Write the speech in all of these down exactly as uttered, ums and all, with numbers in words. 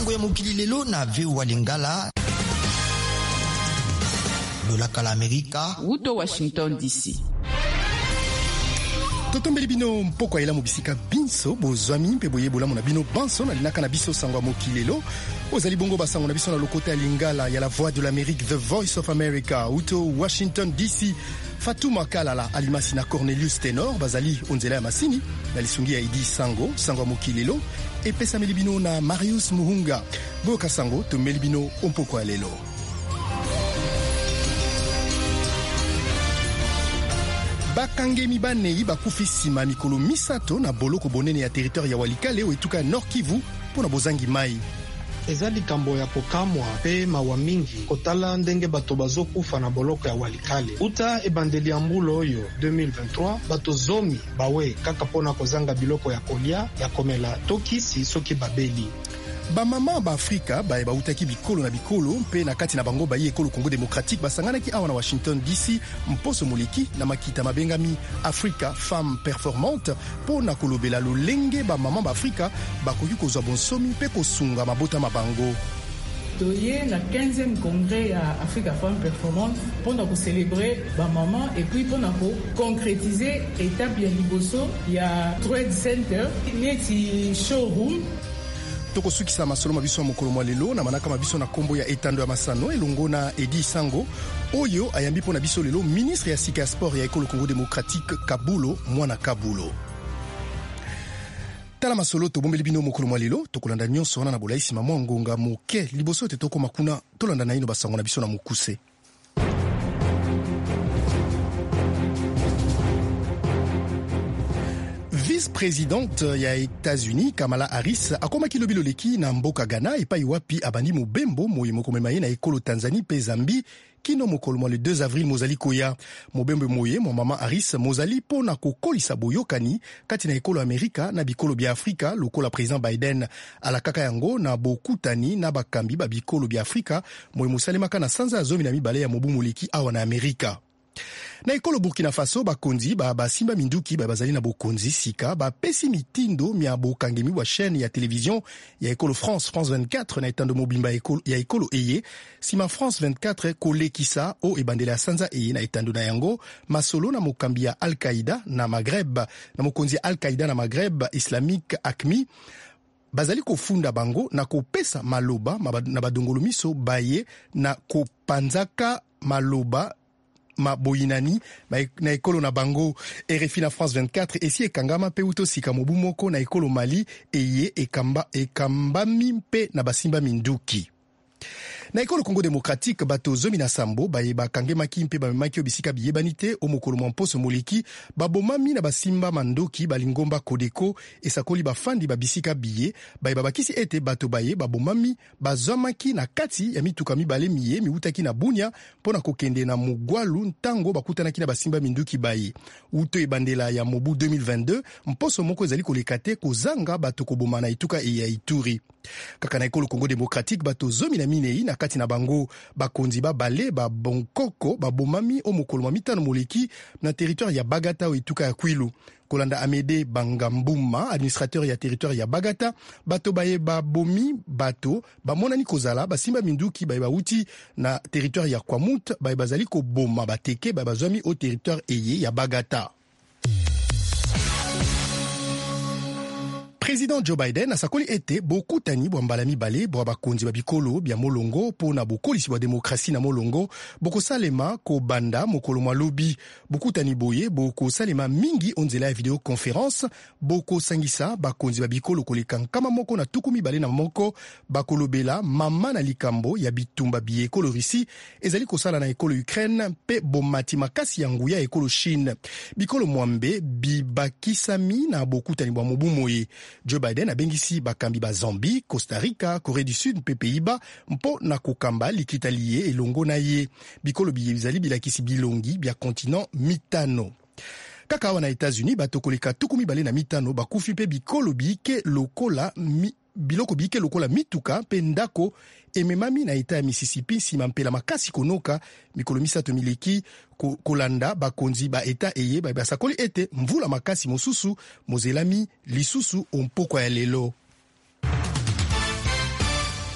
ya mokili lelo na V O A Lingala. Lolaka la Amerika. Uto Washington D C. Totombeli bino mpoko ela mobisika binso bozwami mpe boyebola mona bino banso na linaka na biso sangwa mokilelo ozali bongo basango na biso na lokota ya Lingala ya la Voix de l'Amérique, The Voice of America, uto Washington D C. Fatuma Kalala alimasi na Cornelius Tenor bazali onzela ya masini na lisungi ya Idi Sango sangwa mokilelo epesa meli bino na Marius Muhunga boka sango tomeli bino mpoko ya lelo. Bakangemi banei bakufi sima mikolo misato na boloko bonene ya territoire ya Walikale o etuka Nord Kivu pona bozangi mai. Eza likambo ya kokamwa pe mawa mingi kotala ndenge bato bazokufa na boloko ya Walikale. Uta ebandeli ya mbulo oyo deux mille vingt-trois bato zomi bawe kaka pona kozanga biloko ya kolia ya komela tokisi soki babeli. Ba mama ba Afrika ba ba utaki bikolo na bikolo mpe na kati na bango ba ye ekolo Congo démocratique basangana ki awa na Washington D C mposo moliki na makita mabengami Africa Femme Performante po na kolobela lolenge ba mama ba Afrika bakoki kozwa bonsomi mpe kosunga mabota mabango. Toye na quinzième congrès ya Africa Femme Performante pona ko célébrer ba mama et puis pona ko concrétiser étape ya liboso ya Trade Center neti showroom. Toko sukisa masolo mabiso mokolo mwa lelo na manaka mabiso na kombo ya etando ya masano elongo na Edi Sango oyo ayambi pona biso lelo ministre ya sika sport ya ekolo Congo démocratique Kabulo mwana Kabulo. Tala masolo to bombeli bino mokolo mwa lelo tokolanda nyonso wana na bolaisi mama ngonga moke liboso te toko makuna tolanda na ino basango na biso na mukuse. Vice-présidente ya États-Unis Kamala Harris akomaki lobilo leki na mboka Ghana epai wapi abandi mobembo moye mokomema ye na ekolo Tanzanie pe Zambie kino mokolo mwa le deux avril mozali koya mobembo moye mo mama Harris mozali pona kokolisa boyokani kati na ekolo Amerika na bikolo bya Afrika lokola président Biden ala kaka yango na bokutani na bakambi ba bikolo bya Afrika moye mosalemaka na sanza ya zomi na mibale ya mobu moleki awa na Amerika. Na ekolo Burkina Faso bakonzi ba basimba minduki ba bazali na bokonzi sika ba pesi mitindo mia bokangemi wa chaîne ya télévision ya ekolo France France vingt-quatre na etando mobimba ekolo ya ekolo eye sima France vingt-quatre kolekisa o ebandela sanza eye na etando na yango masolo na mokambi ya Al-Qaïda na Maghreb na mokonzi ya Al-Qaïda na Maghreb Islamique Akmi bazali kofunda bango na kopesa maloba na badongolo miso baye na kopanzaka maloba maboyinani na ekolo na bango. R F I na France vingt-quatre esi ekangama pe uto sika mobu moko na ekolo Mali eye ekamba ekambami mpe na basimba minduki. Na ekolo Congo démocratique bato zomi na sambo baye bakangemaki mpe bamemaki obisika biyebanite o mokolo mposo moleki babomami na basimba mandoki balingomba Kodeko esakoli bafandi babisika biye baye babakisi ete bato baye babomami bazwamaki na kati ya mituka mibale miye miutaki na Bunia pona kokende na Mugwalu ntango bakutanaki na basimba minduki baye uto ebandela ya mobu deux mille vingt-deux mposo moko ezali kolekate kozanga bato koboma na ituka e ya Ituri. Kaka na ekolo Congo démocratique bato zomi na minei na kati na bango bakonzi ba bale ba bonkoko ba bomami o mokolo ma mitano moleki na territoire ya Bagata o ituka ya Kwilu. Kolanda Amede Bangambuma administrateur ya territoire ya Bagata bato baye ba bomi bato ba monani kozala basimba minduki baye bauti na territoire ya Kwamut baye bazali ko boma bateke baye bazwami o territoire eye ya Bagata. Président Joe Biden asakoli ete bokutani bwa mbala mibale bwa bakonzi ba bikolo bya molongo pona bokolisi bwa demokrasi na molongo bokosalema ko banda mokolo mwa lobi bokutani boye bokosalema mingi onzela ya video conference bokosangisa bakonzi ba bikolo koleka nkama moko na tuku mibale na moko bakolobela mama na likambo ya bitumba bi ekolo Russie ezali kosala na ekolo Ukraine pe bomati makasi ya nguya ekolo Chine bikolo mwambe bibakisami na bokutani bwa mobu moye. Joe Biden abengisi bakambi ba Zambie, Costa Rica, Corée du Sud pe Pays-Bas mpo na kokamba likita liye elongo na ye bikolo bizali bilakisi bilongi bya continent mitano. Kaka awa na États-Unis bato koleka tuku mibale na mitano bakufi pe bikolo bike lokola mi, biloko bike lokola mituka pe ndako ememami na eta ya Mississippi sima mpela makasi konoka mikolo misato mileki ko, kolanda bakonzi ba eta eye ba basakoli ete mvula makasi mosusu mozelami lisusu ompoko ya lelo.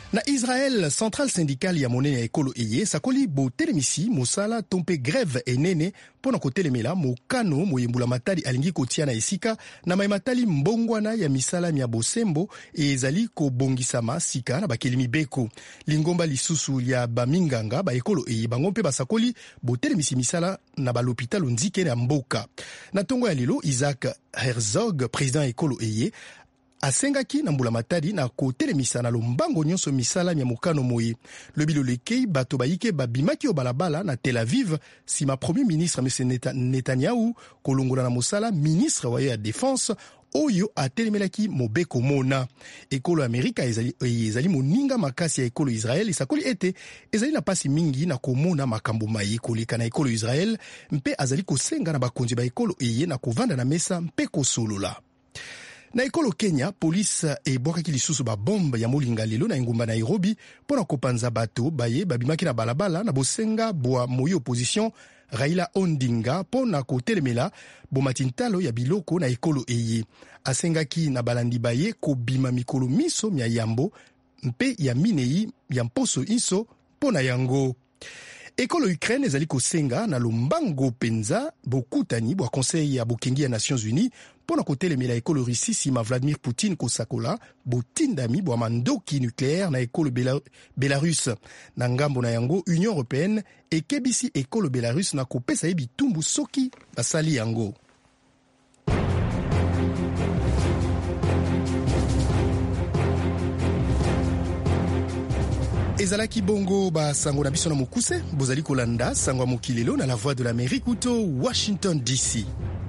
Na Israel, centrale syndicale ya monene ya ekolo eye sakoli botelemisi mosala tompe grève enene pona kotelemela mokano moyembula matali alingi kotia na esika na maimatali mbongwana ya misala ya bosembo ezali kobongisama sika na bakeli mibeko. Lingomba lisusu ya baminganga ba ekolo eye bango mpe basakoli botelemisi misala na balopitalo nzike na mboka. Na tongo ya lelo, Isaac Herzog, président ekolo eye, asengaki na mbula matadi na kotelemisa na lombango nyonso misala ya mokano moye. Lobilo lekei bato bayike babimaki o balabala na Tel Aviv sima premier ministre M. Netanyahu kolongola na mosala ministre wa ya défense oyo atelemelaki mobeko mona. Ekolo Amerika ezali, ezali moninga makasi ya ekolo Israel esakoli ete ezali na pasi mingi na komona makambo maye koleka na ekolo Israel mpe azali kosenga na bakonzi ba ekolo eye na kovanda na mesa mpe kosolola. Na ekolo Kenya, polisi ebwakaki lisusu ba bombe ya molinga lelo na engumba Nairobi pona kopanza bato baye babimaki na balabala na bosenga bwa moyi opposition Raila Odinga pona kotelemela bomatintalo ya biloko na ekolo eye. Asengaki na balandi baye kobima mikolo miso mya yambo mpe ya minei ya mposo iso pona yango. Ekolo Ukraine ezali kosenga na lombango penza bokutani bwa conseil ya bokengi ya Nations Unies pona kotelemela ekolo Russie sima Vladimir Poutine kosakola botindami bwa mandoki nucléaire na ekolo Bela, Belarus. Na ngambo na yango, Union Européenne ekebisi ekolo Belarus na kopesa ye bitumbu soki basali yango. Ezalaki bongo ba sango na biso na mokuse, bozali kolanda sango mokilelo na la voix de l'Amérique uto Washington D C.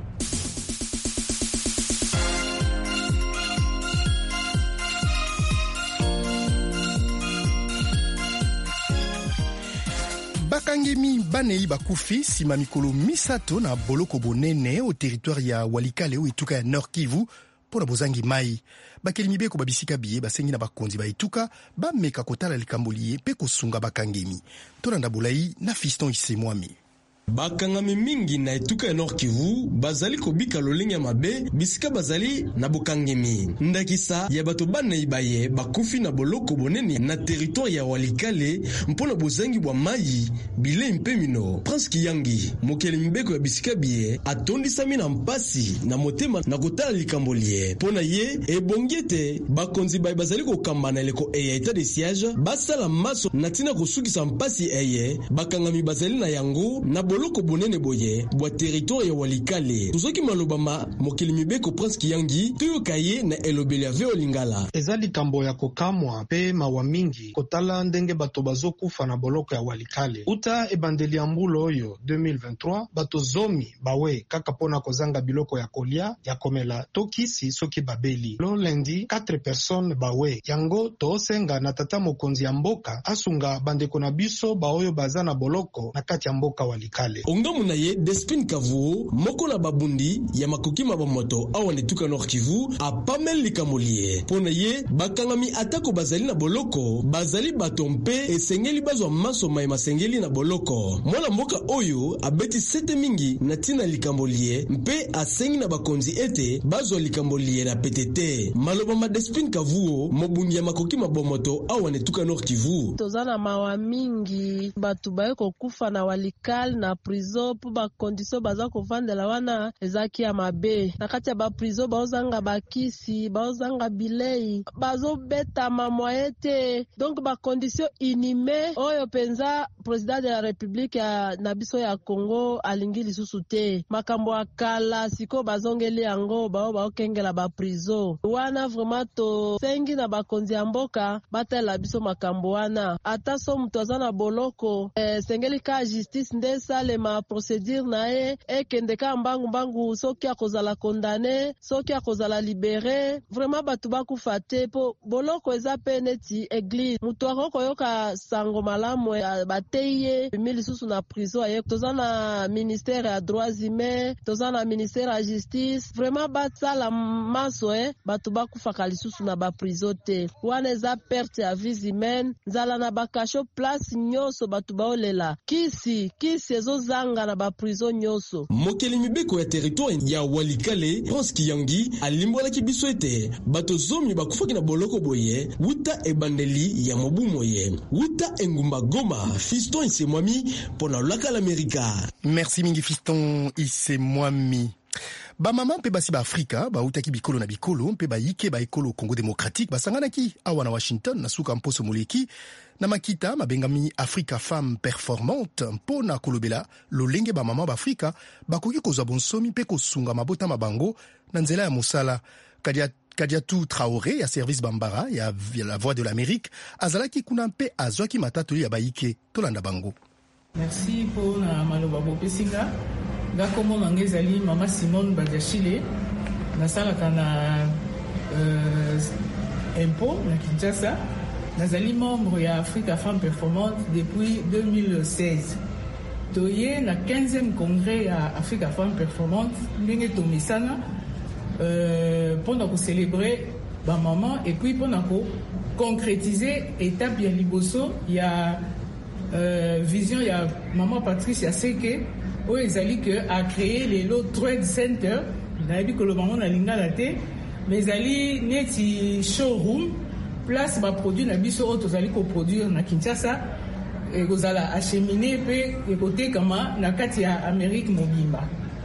Bakangemi banei bakufi sima mikolo misato na boloko bonene au territoire ya Walikale ou Ituka ya Nord Kivu pona bozangi mai. Bakeli mibeko babisika biye basengi na bakonzi ba Ituka ba meka kotala likambo liye pe kosunga bakangemi. Tolanda Bolai na Fiston Isemwami. Bakangami mingi na Ituka ya Nord Kivu bazali kobika lolenge ya mabe bisika bazali na bokangemi. Ndakisa ya bato bana ibaye bakufi na boloko bonene na territoire ya Walikale mpona bozangi bwa mai bile mpe mino. Prince Kiyangi mokeli mbeko ya bisika biye atondisami na mpasi na motema na kotala likambo liye. Pona ye ebongete bakonzi baye bazali kokamba na eleko eya etat de siège basala maso na tina kosukisa mpasi eye bakangami bazali na yango na boloko bonene boye bwa territoire ya Walikale. Tuzoki malobama mokeli mibeko Prince Kiyangi tuyokaye na elobeli ya Veo Lingala. Ezali kambo ya kokamwa pe mawa mingi kotala ndenge bato bazokufa na boloko ya Walikale. Uta ebandeli ya mbulo oyo deux mille vingt-trois bato zomi bawe kaka pona kozanga biloko ya kolia ya komela tokisi soki babeli. Lo lendi quatre personnes bawe yango toosenga na tata mokonzi ya mboka asunga bandeko na biso baoyo baza na boloko na kati ya mboka Walikale. Ongamu na ye Despin Kavuo moko na babundi ya makoki mabamoto awa Ituka Nord Kivu apamel likamolie. Pona ye bakangami atako bazali na boloko bazali bato mpe esengeli bazwa maso mai masengeli na boloko. Mwana mboka oyo abeti sete mingi na tina likambolie mpe asengi na bakonzi ete bazwa likambolie na P T T. Maloba ma Despin Kavuo mobundi ya makoki mabamoto awa Ituka Nord Kivu. Tozana mawa mingi batu baye kokufa na Walikale na prison po ba condition baza kovandela wana ezaki ya mabe. Na kati ya ba prison baozanga bakisi, baozanga bilei, bazobeta mamoyete. Donc ba condition inime oyo penza président de la République ya nabiso ya Congo alingi lisusu te. Makambo akala siko bazongeli yango bao baokengela ba prison. Wana vraiment to sengi na bakonzi ya mboka batela biso makambo wana. Ata so mtu azana boloko eh, sengeli ka justice nde sale ma procédure na e ekende ka mbangu mbangu soki akozala condamné soki akozala libéré. Vraiment batu bakufa te po boloko eza pe neti église mutu akoyoka sango malamu bate teye mili susu na prison aye toza na ministère ya droits humains toza na ministère ya justice vraiment basala maso eh bato bakufaka lisusu na ba prison te wana eza perte ya vie humaine nzala na bakasho place nyonso bato baolela kisi kisi ezozanga na ba prison nyonso. Mokeli mibeko ya territoire ya Walikale Prince Kiyangi alimbolaki biso ete bato zomi bakufaki na boloko boye wuta ebandeli ya mobu moye wuta engumba Goma. Fiston Isemwami pona laka l'Amerika. Merci mingi Fiston Isemwami. Ba mama mpe basi ba Afrika ba utaki bikolo na bikolo mpe ba yike ba ekolo Congo démocratique basanganaki awa na Washington na suka mposo moleki na makita mabengami Africa Femme Performante mpona kolobela lolenge ba mama ba Afrika bakoki kozwa bonsomi mpe kosunga mabota mabango na nzela ya mosala. Kadia Kadiatou Traoré ya service Bambara ya la Voix de l'Amérique azalaki kuna mpe azwaki matatoli ya baike tolanda bango. Merci pour na maloba bopesinga nga komo nangezali mama Simone Badiachile nasalaka na euh, impôt na Kinshasa nazali membre ya Africa Femme Performante depuis deux mille seize. Toye na quinzième congrès ya Africa Femme Performante ndenge tomisana Euh, pendant qu'on célébrait ma maman et puis pendant qu'on concrétisait étape bien liboso il y a euh, vision il y a maman Patricia Seke où ils allaient que a créé les Low Trade Center n'a dit que le maman n'a linga la tête mais ils allaient neti showroom place ba produit na biso autres allaient ko produire na Kinshasa et vous allez acheminer pe côté kama na kati ya Amérique mobimba.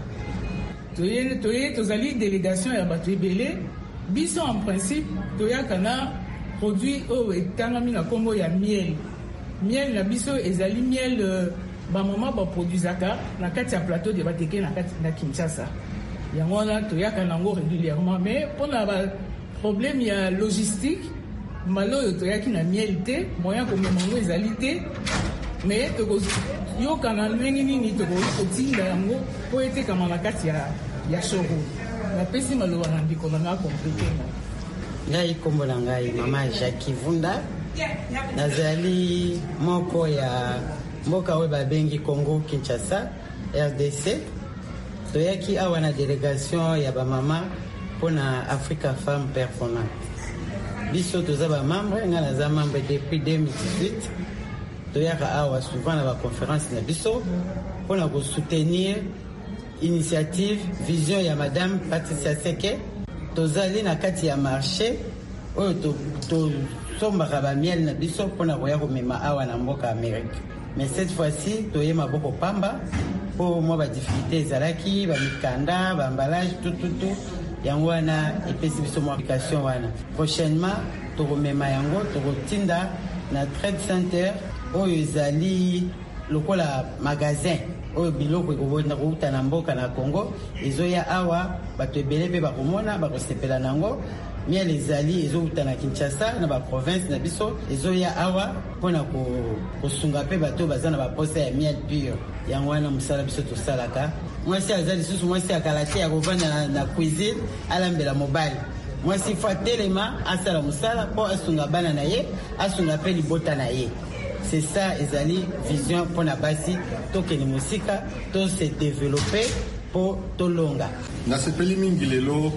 Toye toye tozali délégation ya bato ebele biso en principe toya kana produit o etangami na kombo ya miel miel na biso ezali miel euh, ba mama ba produisaka na kati ya plateau de bateke na kati na Kinshasa yango na toya kana ngo régulièrement mais pour na ba problème ya logistique malo toya ki na miel te moyen ko memango ezali te mais toko yo kana ndenge nini toko kotinda yango po ete kama na kati ya ya showroom na pesi maloba na ndiko na komplete ngai kombo na ngai mama Jackie Vunda nazali moko ya mboka oyo babengi Congo Kinshasa R D C toyaki awa na délégation ya bamama mpona Africa Femme Performante biso toza bamembre ngai naza membre depuis deux mille dix-huit toyaka awa souvent na baconférence na biso mpona kosoutenir initiative vision ya madame Patricia Seke tozali na kati ya marché oyo tosombaka bamiel na biso mpona koya komema awa na mboka Amérique mais cette fois-ci toye maboko pamba mpo mwa badifficulté ezalaki bamikanda baemballage tututu yango wana epesi biso mwa application wana prochainement tokomema yango tokotinda na trade center oyo ezali lokola magasin oyo biloko ekobonda kouta na mboka na Congo ezoya awa bato ebele mpe bakomona bakosepela nango miel ezali ezouta na Kinshasa na baprovince na biso ezoya awa mpona kosunga mpe bato baza na baposa ya miel pure yango wana mosala biso tosalaka mwasi aza lisusu mwasi akala te ya kovanda na, na cuisine alambela mobali mwasi fo atelema asala mosala mpo asunga bana na ye asunga mpe libota na ye. C'est ça, ezali vision pour la base, to keni musika, to se développer pour to longa. Na sepeli mingi lelo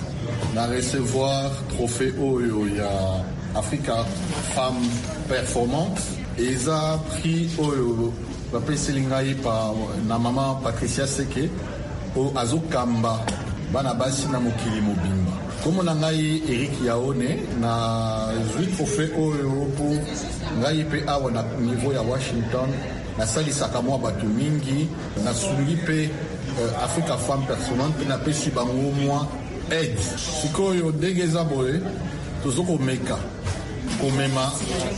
na recevoir trophée oyo ya Africa Femme Performante. Eza prix oyo ba peselingai pa na mama Patricia Seke o azokamba bana basi na mokili mobimba. Comme on a Eric Yaone na zui trophée oyo pour ngai pe awa na niveau ya Washington na sali sakamwa batu mingi na sungi pe uh, Africa Femme Performante na pesi bango mwa aide sikoyo degeza boye tozoko meka komema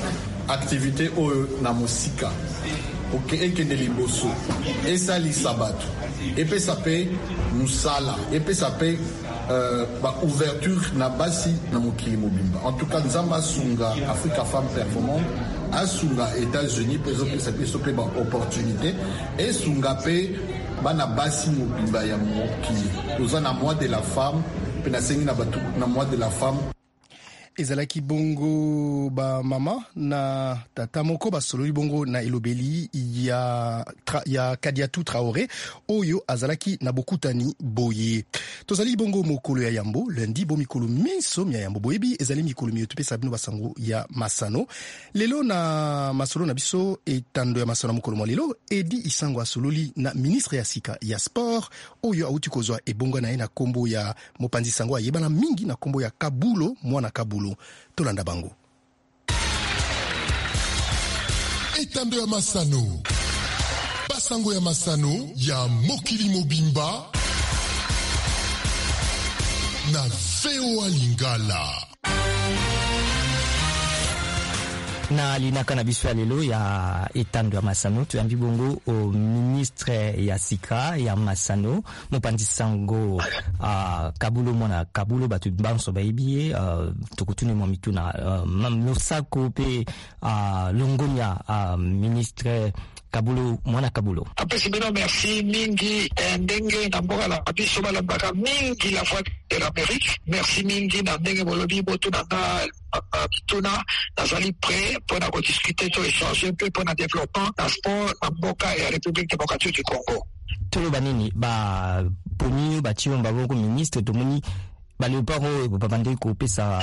activité oyo na musika oke ekende liboso esali sabatu epesa pe musala epesa pe Euh, ba ouverture na basi na mokili mobimba. En tout cas, nzamba sunga Africa Femme Performante a sunga États-Unis peso pesa peso pe ba opportunité et sunga pe bana basi mobimba ya mokili. Toza na mois de la femme pe na sengi na batu na mois de la femme. ezalaki bongo ba mama na tata moko basololi bongo na elobeli ya, tra, ya Kadiatou Traoré oyo azalaki na bokutani boye. Tozali bongo mokolo ya yambo lundi bo mikolo miso ya yambo boyebi ezali mikolo miyo tupesa bino basango ya masano. Lelo na masolo na biso etando ya masano mokolo mwa lelo Edi Isango asololi na ministre ya sika ya sport oyo auti kozwa ebongo na ye na kombo ya mopanzi sango ayebana mingi na kombo ya Kabulo mwana Kabulo. Tolanda bango. Etando ya masano. Basango ya masano ya mokili mobimba na V O A Lingala. Na linaka na biso ya lelo ya etando ya masano tuyambi bongo au ministre ya sika ya masano mopanzi sango uh, Kabulo mwana Kabulo batu banso bayibiye uh, tukutune mwa mituna uh, mnosako pe uh, longomia uh, ministre Kabulo mwana Kabulo. Apesi bino merci mingi ndenge na mboka la biso balambaka mingi la voix de l'Amérique. Merci mingi na ndenge bolobi boto na bituna nazali prêt pour na discuter to échanger un peu pour na développement na sport na mboka ya République démocratique du Congo. Tolo banini ba poni ba chiomba bongo ministre tomoni baliparo babande ko pesa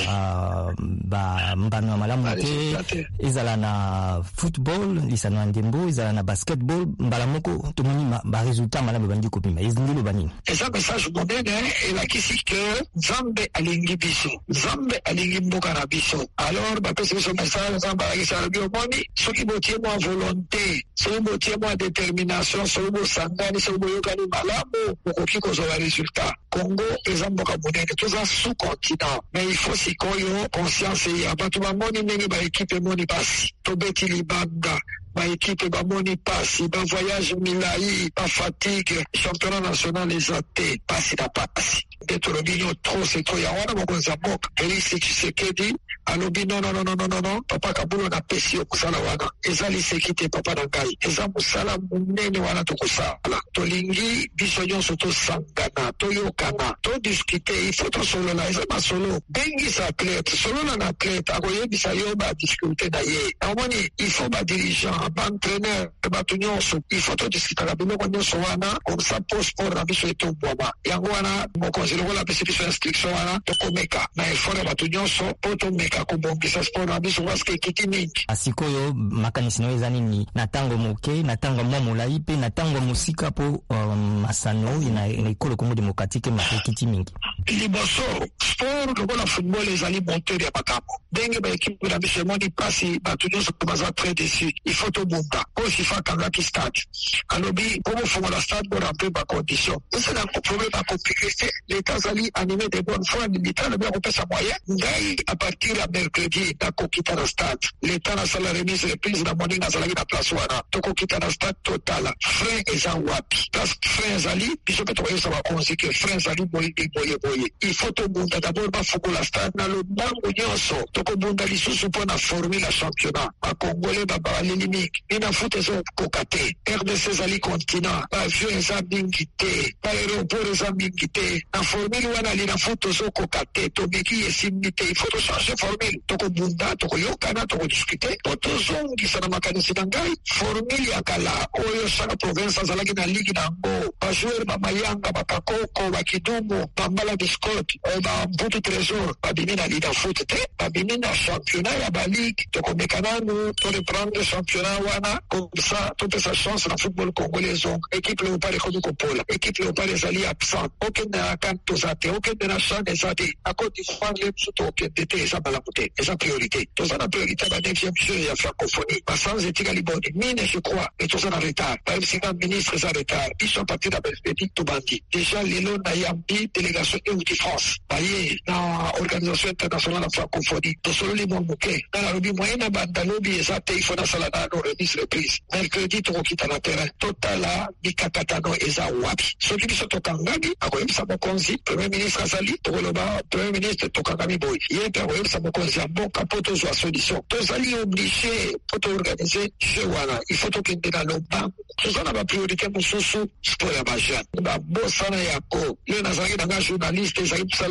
ba mbano malamu te ezala na football lisana ndembo ezala na basketball mbala moko tomoni ba résultat malamu bandi ko pima ezindilo banini eza message monene ela kisi que Zambe alingi biso Zambe alingi mboka na biso alors ba pesa ce message Zambe akisa biomoni soki botie mo volonté soki botie mo détermination soki bo sangani soki bo yokani malamu okoki kozwa résultat. Congo eza mboka monene toza sous-continent mais il faut si koyo conscience ya batu bamoni ndenge ba équipe moni basi tobeti libanda ba équipe bamoni pasi ba voyage milai ba fatigue championnat national ezate pasi na pasi Detorobino trop c'est trop ya wana mokonza mboka Félix Tshisekedi alobi non non non non non non papa Kabulo na pesi okusala wana ezali sekite papa na ngai eza musala munene wana tokusala tolingi biso nyonso tosangana toyokana todiscute il faut tosolola eza masolo bengisa athlète solola na athlète akoyebisa yo ba difficulté na ye omoni il faut ba dirigeant ba entraîneur bato nyonso il faut todiscutaka biloko nyonso wana comme ça po sport na biso etombwama yango wana mokonzi lokola pesi biso instruction wana tokomeka na effort ya bato nyonso po tomeka kobongisa sport na biso paske ekiti mingi asikoyo makanisi no eza nini na ntango moke na ntango mwa molai mpe na ntango mosika po um, masano na ekolo Congo démocratique makekiti mingi liboso sport lokola football ezali moteur ya makambo ndenge baekipe na biso emoni mpasi bato nyonso baza très déçu il faut tobunda po sifa akangaki stade alobi po bofongola stade boremple bacondition esena problème bakomplikité l'état azali animé de bonne foi l'état alobi akopesa moyen ngai à partir ya mercredi nakokita na stade l'état nasala remise reprise na moninga azalaki na place wana tokokita na stade totala frein eza wapi place frein ezali biso mpe tokoyesa bakonzi ke frein ezali boye boye boye il faut tobunda d'abord bafongola stade na lobango nyonso tokobunda lisusu mpo na former la championnat bakongole babaleli mingi ina foot ezokoka te R D C ezali continent baavion eza mingi te baaéroport eza mingi te na formule wana ali na foot ezokoka te tomeki esimbi te il faut tochange formule tokobunda tokoyokana tokodiscute po tozongisa na makanisi na ngai formule ya kala oyo chaque province azalaki na ligue na yango bajoueur bamayanga bakakoko bakidumu bambala biscot bambutu trésor babimi na lida foot te babimi na championnat ya baligue tokomeka nanu toreprendre championnat wana comme ça topesa chance na football congolais zonga équipe léopard ekomi kopola équipe léopard ezali absent okende na kan toza te okende na chan eza te na Côte d'Ivoire le biso tokende te eza malamu te eza priorité toza na priorité ba neuvième jeu ya francophonie basanze etikali boni mine je crois et toza na retard bayebisinga ministre eza retard biso a partir na perspective tobandi déjà lelo na yambi délégation euti France baye na organisation internationale ya francophonie tosololi mwa moke na nalobi moyen na banda lobi eza te ifo nasala nano remise reprise mercredi tokokita na terrain totala mikakatano eza wapi soki biso tokangami akoyebisa mokonzi premier ministre azali tokoloba premier ministre tokangami boye ye mpe akoyebisa mokonzi ya mboka mpo tozwa solution tozali oblige mpo toorganize jeu wana il faut tokende na lobango toza na bapriorité mosusu sport ya bajeune babosana yako le nazalaki nanga journaliste ezali mosala na kati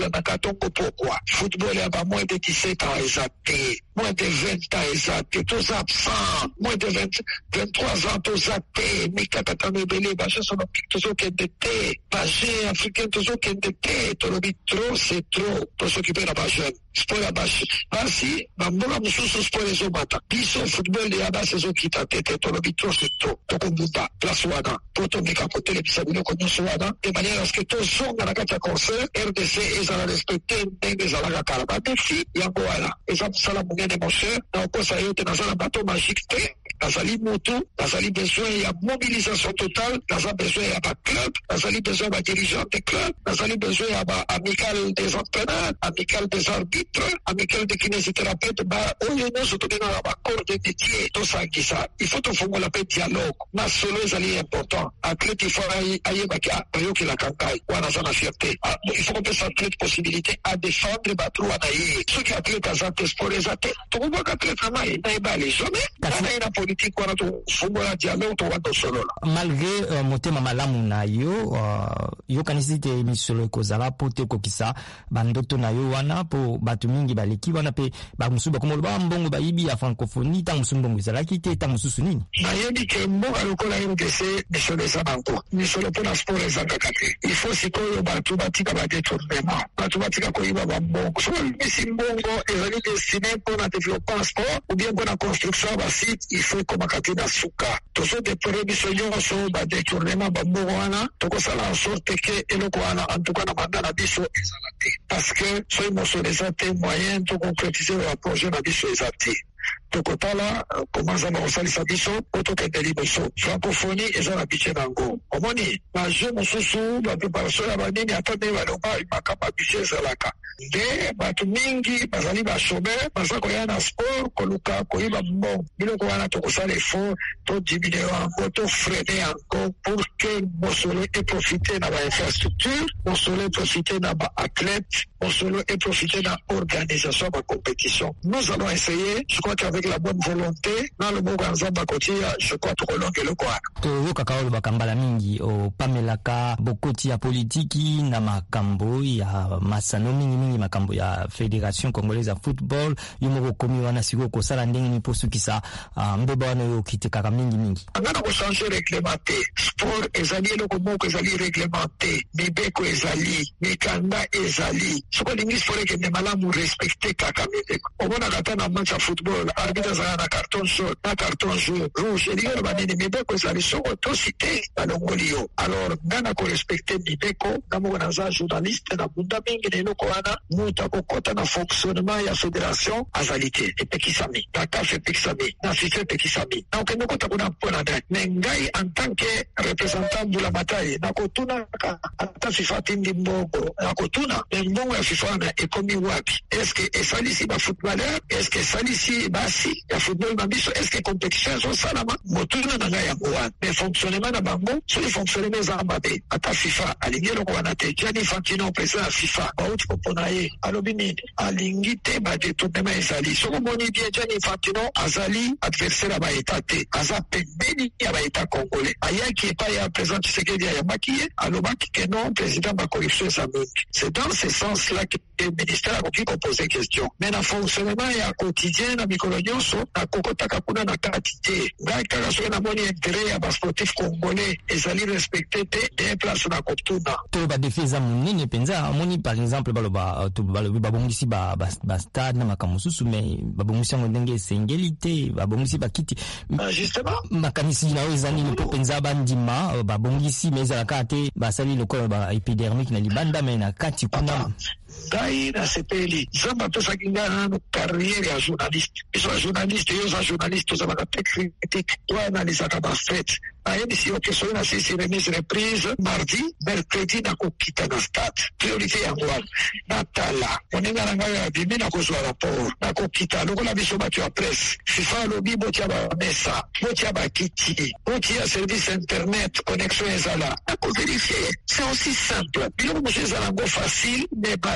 tongo pourquoi football ya ba moins de dix-sept ans exacté, moins de vingt ans exacté, tous absents, moins de vingt, vingt-trois ans tous actés, Mika Katamebele, Baché son optique, tous au Kendete, Baché africain, tous au Kendete, Tolobi trop, c'est trop, pour s'occuper de la Baché. Sport ya Baché. Basi, Mambola Moussou, sport les Omata. Biso football de Yaba, c'est eux qui t'a tête, Tolobi trop, c'est trop, Tokombuta, place Ouada, Poto Mika Kote, les Pisabino, Konyo Souada, de manière à ce que tous sont dans la carte à concert, R D C, ils allaient respecter, ils allaient Kalaba, défi, Yangoala. Ils ont ça munene moshe na okosa yote nazala bateau magique te nazali moto nazali besoin ya mobilisation totale nazali besoin ya ba club nazali besoin ba dirigeants des clubs nazali besoin ya ba amical des entraîneurs amical des arbitres amical des kinésithérapeutes ba oyo nyonso tobenga na ba corps de métier tosangisa il faut tofongola pe dialogue na solo ezali important athlète il faut ayebaki bayoki la kankai wana za na fierté il faut qu'on puisse athlète possibilité à défendre ba trou na ye ceux qui athlète azate sport ezate tokuboka athlète na ye na ebale jamais na ina politique wana tofongola dialogue to wando solo malgré uh, motema malamu na yo uh, yo kanisi te misolo kozala pote kokisa bandoto na yo wana po batu mingi baleki wana pe ba musuba komo ba mbongo ba yibi ya francophonie ta musumbongo ezala kite ta mususu nini na yebi ke mbongo lokola R D C misolo za banko misolo pona sport ezanga kate il faut sikoyo batu batika ba détournement batu batika koyiba ba mbongo so misi mbongo ezali destiné pona développement sport ou bien pona construction ba site il faut koma kati na suka tozo déplorer biso nyonso ba détournement ba mbongo wana tokosala en sorte que eloko wana en tout cas na banda na biso ezala te parce que so mosolo eza te moyen to concrétiser le projet na biso eza te tokotala komanza na kosalisa biso po tokende liboso francophonie eza na budget nango omoni na je mosusu bapreparation ya banini ata nde balomba makambo ya budget ezalaka nde bato mingi bazali bashomer baza koya na sport koluka koyiba mbongo biloko wana tokosala effort todiminue yango tofrene yango pour que mosolo eprofite na bainfrastructure mosolo eprofite na baathlète mosolo eprofite na organisation ya bacompétition nous allons essayer je crois qu'avec la bonne volonté na loboko ya nzambe akotia je crois tokolonga eloko wana toyokaka oyo bakambala mingi opamelaka bokoti ya politiki na makambo ya masano mingi mingi makambo ya Fédération Congolaise ya Football yo moko komi wana siko kosala ndenge ni posukisa uh, mbeba wana yo kitekaka mingi mingi angana kochanger réglementé sport ezali eloko moko ezali réglementé mibeko ezali mikanda ezali soko lingi sport ekende malamu respecte kaka mibeko omona kata na match ya football arbitre azala na carton jaune na carton jaune rouge elingi loba nini mibeko ezali soko tosite balongoli yo alors ngana korespecte mibeko nga moko naza journaliste na bunda mingi na eloko wana mutu akokota na fonctionnement ya fédération azali te epekisami na CAF epekisami na FIFA epekisami na okende kota kuna mpona nani me ngai en tant que représentant mbula matai nakotunaka ata FIFA tindi mbongo nakotuna me mbongo ya FIFA wana ekomi wapi eske esalisi bafootballeur eske esalisi basi ya football na biso eske compétition ezosalama motuna na ngai yango wana me fonctionnement na bango soki fonctionnement eza mabe ata FIFA alingi eloko wana te Gianni Infantino président ya FIFA bauti kopona ye alobi nini alingi te badetournement ezali soko moni bien Gianni Infantino azali adversaire ya baeta te aza pembeni ya baeta congolais ayaki epai ya président Tshisekedi ayambaki ye alobaki ke non président bacorruption eza mingi c'est dans ce sens là que le ministère akoki kopose question mais na fonctionnement ya quotidien na mikolo nyonso nakokotaka kuna na kati te ngai kaka soki namoni intérêt ya basportif congolais ezali respecte te de place na kotuna to badefi eza monene mpenza amoni par exemple baloba balobi babongisi bastade na makambo mosusu me babongisi yango ndenge esengeli te babongisi bakiti justement makanisi na oyo eza nini mpo mpenza bandima babongisi me ezalaka te basali lokola ba épidermique na libanda me na kati kuna ngai nasepeli nzambe atosaki ngai nano carrière ya journaliste biso ya journaliste yo za journaliste tozalaka te critique to analizaka bafete nayebisi yo ke soki nasilisi remise reprise mardi mercredi nakokita na stade priorité yango wana natala moninga na ngai abimi nakozwa rapport nakokita lokola biso bato ya presse FIFA alobi botia bamesa botia bakiti botia service internet connexion ezala nakoverifie c'est aussi simple biloko mosu ezala yango facile mais bato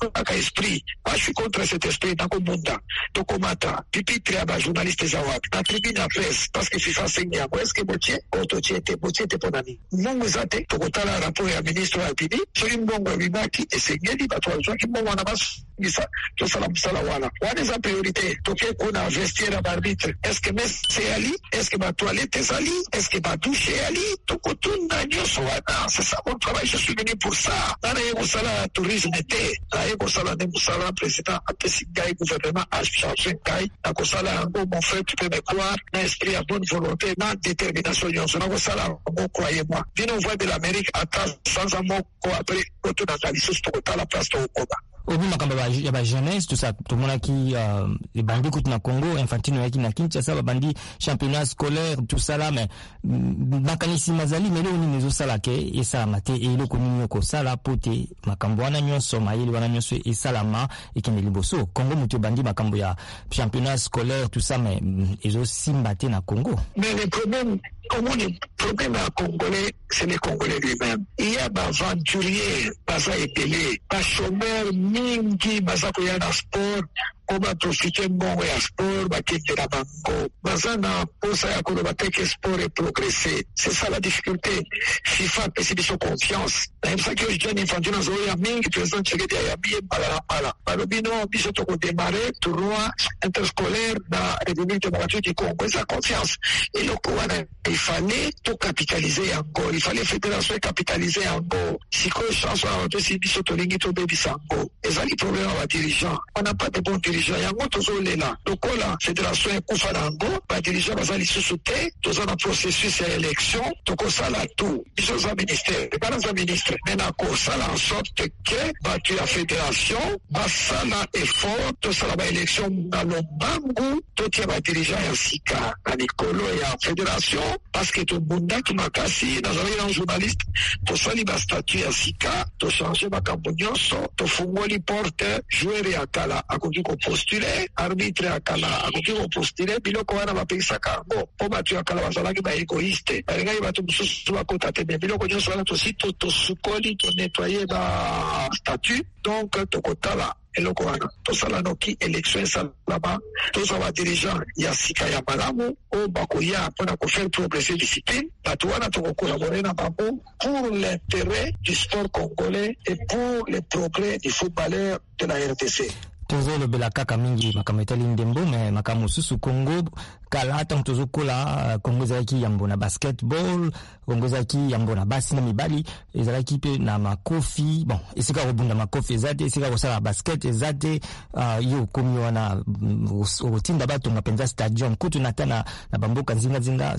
aka esprit. Moi, je suis contre cet esprit. Dans le monde, Tokomata, Pipitre, Aba, journaliste Zawak, la tribune à presse, parce que FIFA Seigneur, est-ce que Botier, Ototier, Botier, t'es ton ami. Mongo Zate, Tokotala, rapport à ministre à Pibi, sur une bonne Wibaki, et c'est Gedi, Batoual, qui m'ont Nisa, tout ça, la Wala. What is la priorité? Toké, qu'on a investi à l'arbitre. Est-ce que Messi c'est Ali? Est-ce que ma toilette est Ali? Est-ce que ma douche est Ali? Tokotun, Nagno, Soana. C'est ça mon travail, je suis venu pour ça. Nana Yegosala, tourisme était. La Yegosala, Nemoussala, président, Apesigaï, gouvernement, a changé Gaï. Nakosala, mon frère, tu peux me croire. N'a esprit à bonne volonté, n'a détermination, Yonso. Nakosala, mon croyez-moi. Vino voix de l'Amérique, attends, sans un mot, quoi, après, retour dans la liste, Tokota, la place de Okoba. Obi makamba ba ya ba jeunesse tout ça tout mona ki uh, les bandi kutu na Congo Infantino yaki na Kinshasa ba bandi championnat scolaire tout ça là mais makanisi mazali melo ni mezo sala ke esa mate e lo konini ko sala pote makambo wana nyonso mayeli wana nyonso e salama e kene liboso Congo mutu bandi makambo ya championnat scolaire tout ça mais ezo simbate na Congo. Mais le problème comment le problème à Congolais c'est les Congolais lui-même. Il y a des aventuriers, des épelés, des chômeurs mingi, des koya na sport. On va profiter de mon sport, va quitter la banco. Bazana, posa ya kono va teke sport et progresser. C'est ça la difficulté. FIFA, c'est de son confiance. C'est ça que je dis, Infantino, Zoé, ya mingi, président Tchegedi, ya bien, balala, balala. Balobino, biso toko démarrer, tournoi interscolaire, na République démocratique du Congo. C'est la confiance. Et le Kouana, il fallait tout capitaliser en go. Il fallait fédération capitaliser en go. Si quoi, chance, on va si biso tolingi, to baby sango. Et ça, les problèmes à dirigeants. On n'a pas de bons dirigeants. Yango tozolela lokola fédération ekufa nango badirigant bazali susu te toza na processus ya élection tokosala tout biso za ministère bana za ministre me na kosala en sorte ke bato ya fédération basala effort tosala baélection na lombangu totia badirigant ya sika na likolo ya fédération parce que tobundaki makasi nazalaki na journaliste tosali bastatut ya sika tochange makambo nyonso tofungoli porte joueur ya kala akoki postuler arbitre akala akoki postuler biloko wana bapekisaka yango po bato ya kala bazalaki ba égoïste balingai bato mosusu bakota te me biloko nyonso wana tosi tosukoli tonettoye ba statut donc tokotala eloko wana tosala noki élection esalama tozala dirigeant ya sika ya malamu oyo bakoya mpona kofaire progresser discipline bato wana tokokolabore na bango pour l'intérêt du sport congolais et pour le progrès du footballeur de la R D C. Tozo lobela kaka mingi makambo etali ndembo me makambo susu Congo kala ata tozo kola Congo zaki yambo na basketball Congo zaki yambo na basi na mibali ezalaki pe na makofi bon esika robunda makofi ezate esika kosala basket ezate uh, yo komi wana otinda bato ngapenza stadium kutu natana na bamboka zinga zinga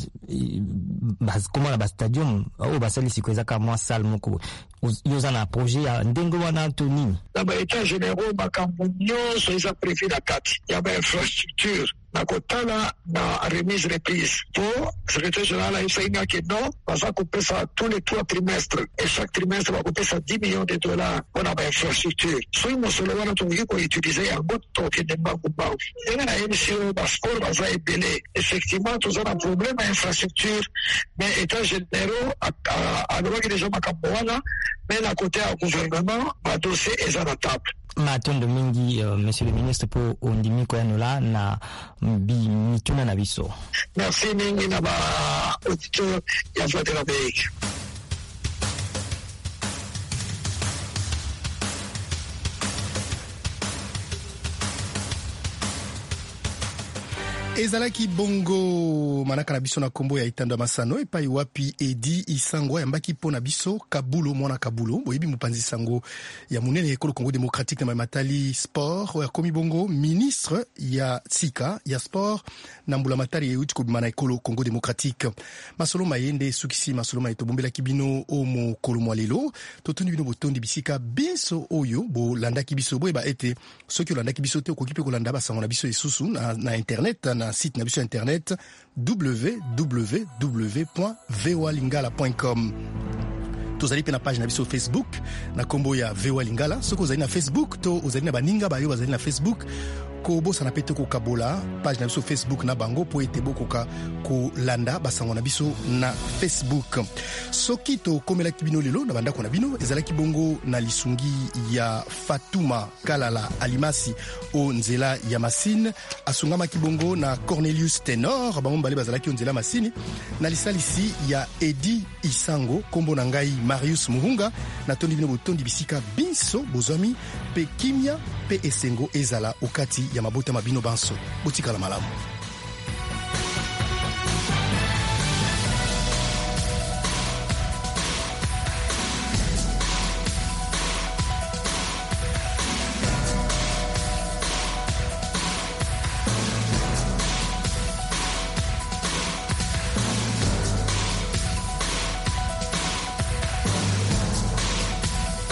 bas koma na ba stadium o basali sikweza ka mwa salle moko yoza na projet ya ndengo wana to nini na ba état généraux makambo nyonso eza prévu na kati ya ba infrastructure na kotala na remise reprise pour secrétaire général ayesainga ke non baza kopesa tous les trois trimestres et chaque trimestre bakopesa dix millions de dollars mpona bainfrastructure soki mosolo wana tokoki koutilize yango tokende mbangumbangu ndenge nayebi si oyo basport baza ebele effectivement toza na problème ya infrastructure mais état généraux alobaki deja makambo wana mais na kote ya gouvernement badossier eza na table. Matondo mingi uh, monsieur le ministre pour ondimiko ya nola na bi mituna na biso. Merci mingi na ba auditeur ya Voix de l'Amérique. ezalaki bongo manaka na biso na kombo ya Itando Masano epai wapi Edi Isango yambaki pona biso Kabulo mwana Kabulo boyebi mopanzi sango ya munene ekolo Congo démocratique na matali sport ya komi bongo ministre ya sika ya sport na mbula matari ya uti kobima na ekolo Congo démocratique masolo mayende sukisi masolo mayeto bombela kibino omo kolo mwalelo totoni bino botondi bisika biso oyo bo landa kibiso boyeba ete soki landa kibiso te okokipe kolanda basango na biso esusu na, na internet na site na biso internet w w w point v o a lingala point com. Tozali pe na page na biso Facebook na kombo ya V O A Lingala. Soko ozali na Facebook to ozali na baninga bayo bazali na Facebook kobosana pe te kokabola page na biso Facebook na bango po ete bokoka kolanda basango na biso na Facebook. Soki tokomelaki bino lelo na bandako na bino ezalaki bongo na lisungi ya Fatuma Kalala Alimasi o nzela ya Masine, asungamaki bongo na Cornelius Tenor bango mbale bazalaki o nzela Masine, na lisalisi ya Edi Isango kombo na ngai Marius Muhunga, na tondi bino botondi bisika biso bozwami pe kimia pe esengo ezala okati ya mabota mabino banso. Botikala malamu.